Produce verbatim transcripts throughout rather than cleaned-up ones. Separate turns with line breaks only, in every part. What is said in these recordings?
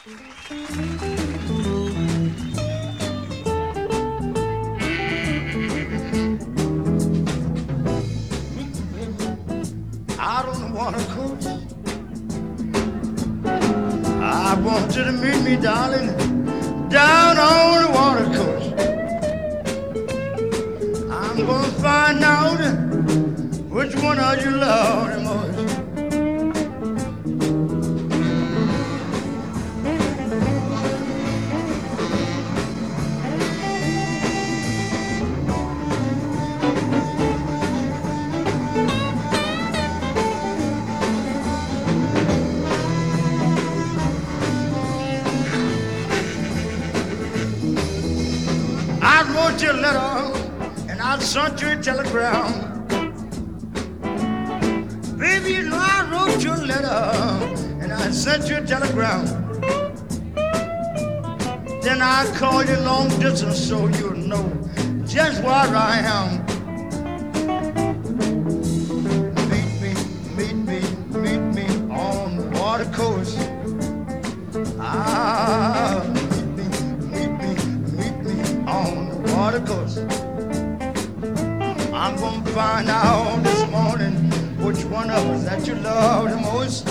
Out on the water coast, I want you to meet me, darling, down on the water coast. I'm gonna find out which one of you love the most. I wrote you a letter and I sent you a telegram. Baby, you know I wrote you a letter and I sent you a telegram. Then I called you long distance so you'll know just where I am. Meet me, meet me, meet me on the water coast. Ah, meet me, meet me, meet me on the water coast. I'm gonna find out this morning which one of us that you love the most.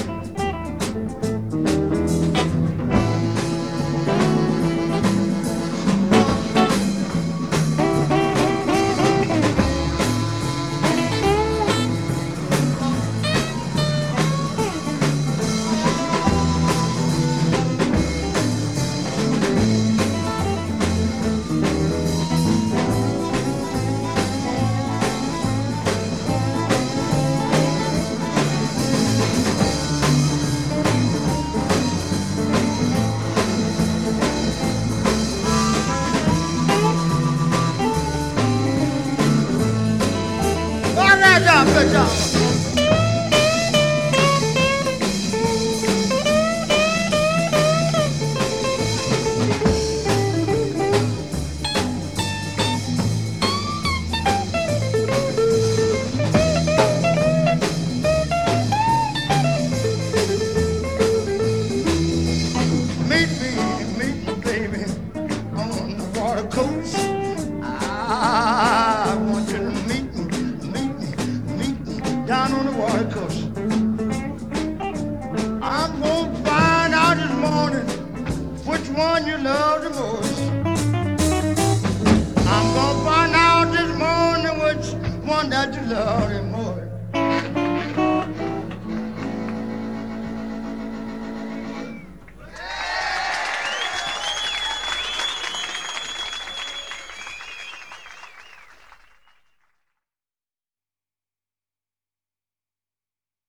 All right, job, good job. Meet me, meet me, baby, on the water coast. I want you to meet me, meet me, meet me down on the water coast. I'm gonna find out this morning which one you love the most. I'm gonna find out this morning which one that you love the